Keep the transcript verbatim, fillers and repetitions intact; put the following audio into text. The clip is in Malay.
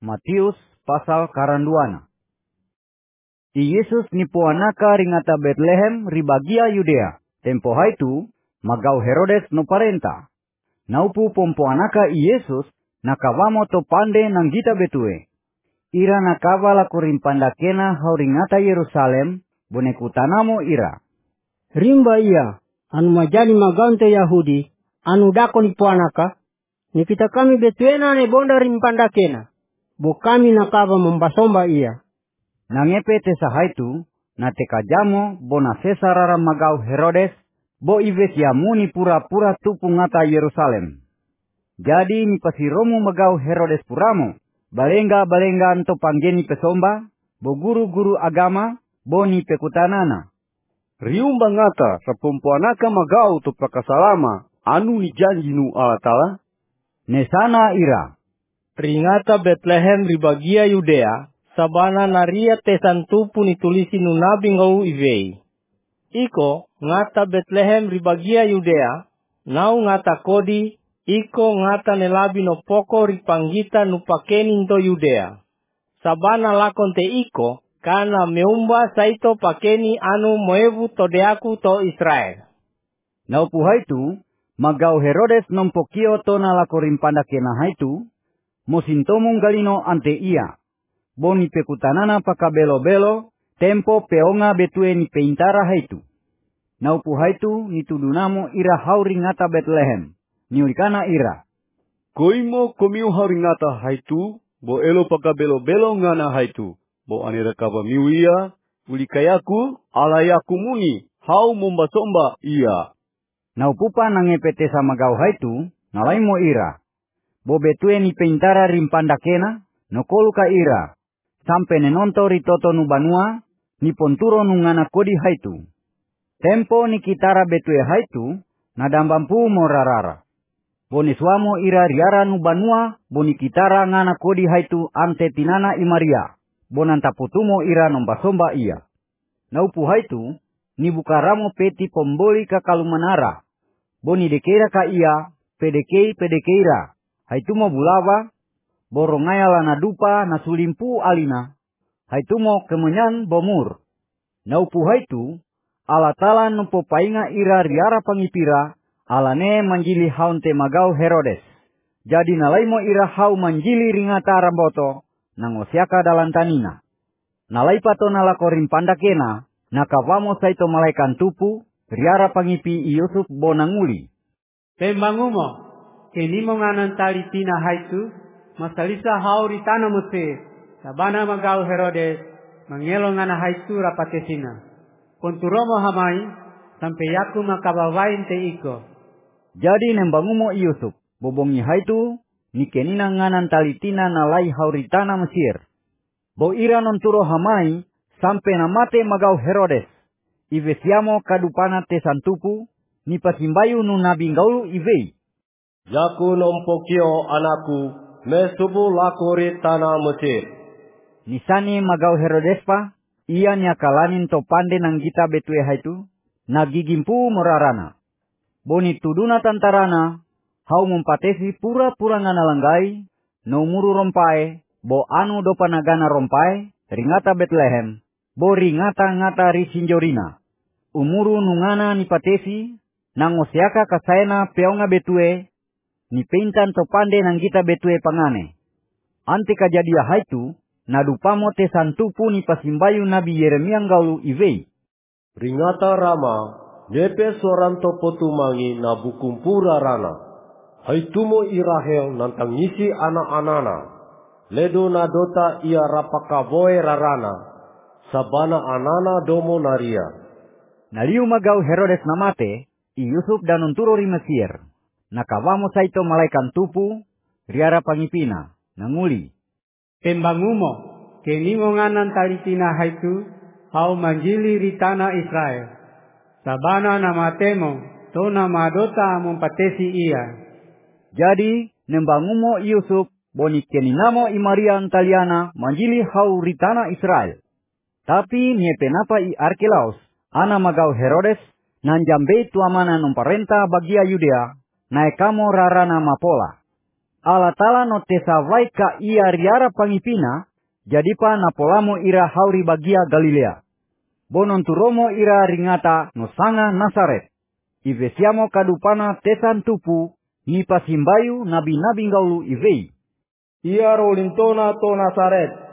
Matius pasal karanduana. I Yesus nipu anaka ringata Betlehem ribagia Yudea. Tempo haitu magau Herodes no parenta. Naupu pompo anaka I Yesus nakawamo to pande nang gita betue. Ira nakava la kurimpandakena hauringata Yerusalem boneku tanamo ira. Rimba ia anu majani magaunte Yahudi anu dako nipu anaka. Nikita kami betuena ne bonda rimpandakena. Bo kami nakava membasomba ia. Nangepe tesa haitu na tekajamo bona sesarara magau Herodes bo ives yamuni pura-pura tupu ngata Yerusalem. Jadi ni pasiromu magau Herodes puramo balenga-balenga anto panggeni pesomba bo guru-guru agama bo ni pekutanana. Riumba ngata sapompoanaka magau to prakasalama anu ni janji nu Allah Ta'ala. Nesana ira. Ringata Betlehem ribagia Yudea, sabana naria tesan tupu nitulisi nu nabi ngau ivei. Iko ngata Betlehem ribagia Yudea, nau ngata kodi, iko ngata nelabi no poko ripanggita nu pakeni nto Yudea. Sabana lakon te iko, kana meumba saito pakeni anu moevu todeaku to Israel. Naupu haitu, magau Herodes nompokio to nalakorimpanda kena haitu, mosintomung galino ante ia. Boni pekutanana pakabelo-belo, tempo peonga betue ni peintara haitu. Naupu haitu nitudunamo ira hauringata Betlehem. Niurikana ira. Koimo komiu hauringata haitu, bo elo pakabelo-belo ngana haitu. Bo anira kaba miuia, ulikayaku, alayaku muni, hau mombasomba ia. Naupupa nangepete sama gau haitu, nalaimo ira. Bo betue ni peintara rimpandakena, nokoluka ira. Sampe nenonto ritoto nubanua, ni ponturo nungana kodi haitu. Tempo ni kitara betue haitu, nadambampu morarara. Boni suamo ira riara nubanua, boni kitara ngana kodi haitu ante tinana imaria. Bonantaputumo ira nombasomba ia. Naupu haitu, ni bukaramo peti pomboli kakalumanara. Boni dekera ka ia, pedekei pedekeira. Haitumo bulawa, borongaya lana dupa nasulimpu alina. Haitumo kemenyan bomur. Naupu haitu, ala tala numpo painga ira riara pangipira, alane manjili haunte magau Herodes. Jadi nalaimo ira hau manjili ringata ramboto, nangosiaka dalantanina. Nalaipato nalakorin pandakena, nakavamo saito malaikan tupu, riara pangipi Yusuf bonanguli. Tembangumo. Kini monganan tali tina haitu, masalisa hauri tanah Mesir, sabana magau Herodes, mangelo ngana haitu rapatesina. Konturomo hamai, sampai yaku makabawain te iko. Jadi nembangumo Yusuf, bobongi haitu, ni kenina nganan tali tina nalai hauri tanah Mesir. Bo ira nonturo hamai, sampai namate magau Herodes. Ivesiamo kadupana tesantupu, ni pasimbayu nu nabi ngaulu ivei. Yaku nompokio anakku, mesubu lakuri tanah Mesir. Nisani magau Herodes pa, ia nyakalanin to pande nang gita betue haitu, nagigimpu morarana. Boni tuduna tantarana, hau mumpatesi pura-pura ngana langgai, no muru rompai, bo anu do panagana rompai, ringata Betlehem, bo ringata ngata risinjorina. Umuru nungana nipatesi, nangosiaka kasaena peonga betue, ni peintan to pande nang kita betue pangane. Ante kajadia haitu, nadupamo tesantupu ni pasimbayu Nabi Yeremia ngaulu ivei. Ringata Rama, nepe soranto potumangi na bukumpura rana. Haitumo Irahel nantangisi anak-anana. Ledo na dota ia rapakaboe rarana. Sabana anana domo naria. Naliu magau Herodes namate, i Yusuf dan unturo ri Mesir. Nakawamo saito malaikan tupu, riara pangipina, nanguli. Tembangumo, kenimo nganan talitina haitu, hau manjili ritana Israel. Sabana namatemo, to namadota mumpatesi ia. Jadi, nembangumo Yusuf, boni keninamo i Maria antaliana, manjili hau ritana Israel. Tapi niepenapa i Arkelaus, ana magau Herodes, nanjambe tuamana nomparenta bagia Yudea, naekamo rarana mapola. Allah Ta'ala no tesa vai ka ia riara pangipina, jadi pa napolamo ira hauri bagia Galilea. Bonon turomo ira ringata no sanga Nasaret. Ivesiamo kadupana tesan tupu, ni pasimbayu nabi-nabi ngaulu ivei. Ia rolintona to Nasaret.